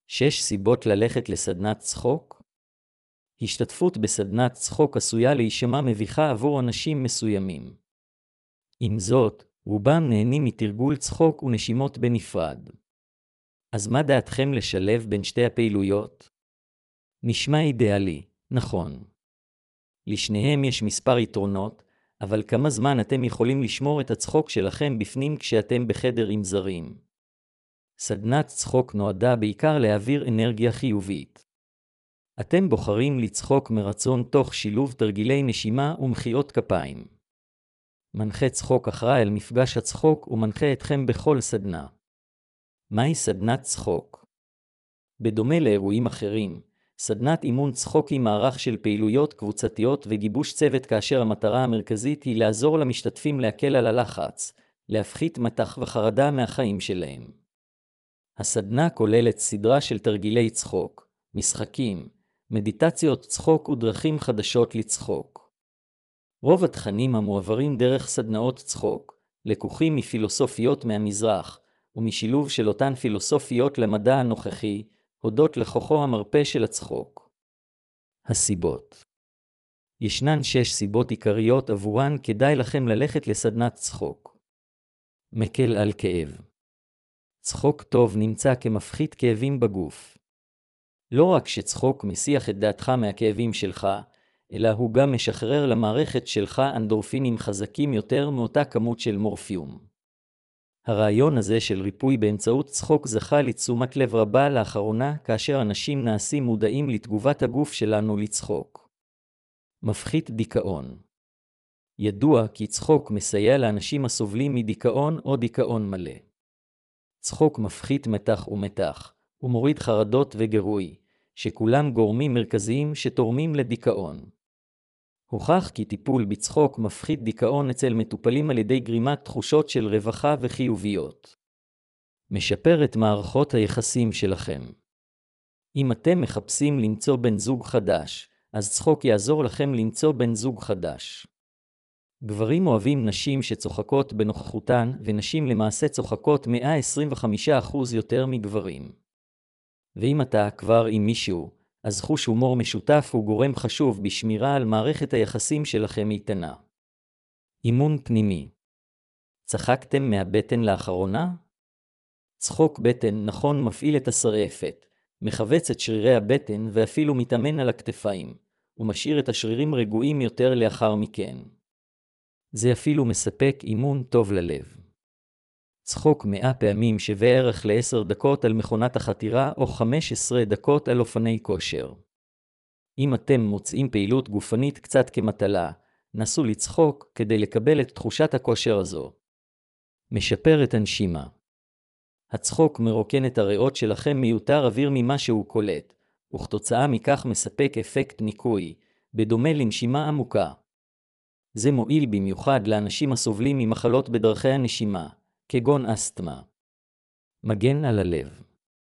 6 סיבות ללכת לסדנת צחוק? השתתפות בסדנת צחוק עשויה להישמע מביכה עבור אנשים מסוימים. עם זאת, רובם נהנים מתרגול צחוק ונשימות בנפרד. אז מה דעתכם לשלב בין שתי הפעילויות? נשמע אידיאלי, נכון. לשניהם יש מספר יתרונות, אבל כמה זמן אתם יכולים לשמור את הצחוק שלכם בפנים כשאתם בחדר עם זרים? סדנת צחוק נועדה בעיקר להעביר אנרגיה חיובית. אתם בוחרים לצחוק מרצון תוך שילוב תרגילי נשימה ומחיאות כפיים. מנחה צחוק אחראי על מפגש הצחוק ומנחה אתכם בכל סדנה. מהי סדנת צחוק? בדומה לאירועים אחרים, סדנת אימון צחוק היא מערך של פעילויות קבוצתיות וגיבוש צוות כאשר המטרה המרכזית היא לעזור למשתתפים להקל על הלחץ, להפחית מתח וחרדה מהחיים שלהם. הסדנה כוללת סדרה של תרגילי צחוק, משחקים, מדיטציות צחוק ודרכים חדשות לצחוק. רוב התכנים המועברים דרך סדנאות צחוק, לקוחים מפילוסופיות מהמזרח, ומשילוב של אותן פילוסופיות למדע הנוכחי, הודות לכוחו המרפא של הצחוק. הסיבות. ישנן 6 סיבות עיקריות עבורן כדאי לכם ללכת לסדנת צחוק. מקל על כאב. צחוק טוב נמצא כמפחית כאבים בגוף. לא רק שצחוק מסיח את דעתך מהכאבים שלך, אלא הוא גם משחרר למערכת שלך אנדורפינים חזקים יותר מאותה כמות של מורפיום. הרעיון הזה של ריפוי באמצעות צחוק זכה לתשומת לב רבה לאחרונה כאשר אנשים נעשים מודעים לתגובת הגוף שלנו לצחוק. מפחית דיכאון. ידוע כי צחוק מסייע לאנשים הסובלים מדיכאון או דיכאון מלא. צחוק מפחית מתח ומתח, ומוריד חרדות וגירוי, שכולם גורמים מרכזיים שתורמים לדיכאון. הוכח כי טיפול בצחוק מפחית דיכאון אצל מטופלים על ידי גרימת תחושות של רווחה וחיוביות. משפר את מערכות היחסים שלכם. אם אתם מחפשים למצוא בן זוג חדש, אז צחוק יעזור לכם למצוא בן זוג חדש. גברים אוהבים נשים שצוחקות בנוכחותן, ונשים למעשה צוחקות 125% יותר מגברים. ואם אתה כבר עם מישהו, אז חוש הומור משותף הוא גורם חשוב בשמירה על מערכת היחסים שלכם איתנה. אימון פנימי. צחקתם מהבטן לאחרונה? צחוק בטן נכון מפעיל את השרעפת, מחבץ את שרירי הבטן ואפילו מתאמן על הכתפיים, ומשאיר את השרירים רגועים יותר לאחר מכן. זה אפילו מספק אימון טוב ללב. צחוק 100 פעמים שווה ערך ל10 דקות על מכונת החתירה או 15 דקות על אופני כושר. אם אתם מוצאים פעילות גופנית קצת כמטלה, נסו לצחוק כדי לקבל את תחושת הכושר הזו. משפר את הנשימה. הצחוק מרוקן את הריאות שלכם מיותר אוויר ממה שהוא קולט, וכתוצאה מכך מספק אפקט ניקוי, בדומה לנשימה עמוקה. זה מועיל במיוחד לאנשים הסובלים ממחלות בדרכי הנשימה, כגון אסתמה. מגן על הלב.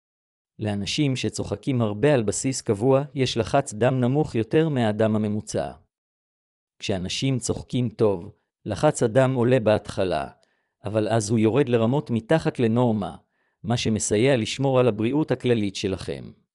לאנשים שצוחקים הרבה על בסיס קבוע, יש לחץ דם נמוך יותר מהאדם הממוצע. כשאנשים צוחקים טוב, לחץ הדם עולה בהתחלה, אבל אז הוא יורד לרמות מתחת לנורמה, מה שמסייע לשמור על הבריאות הכללית שלכם.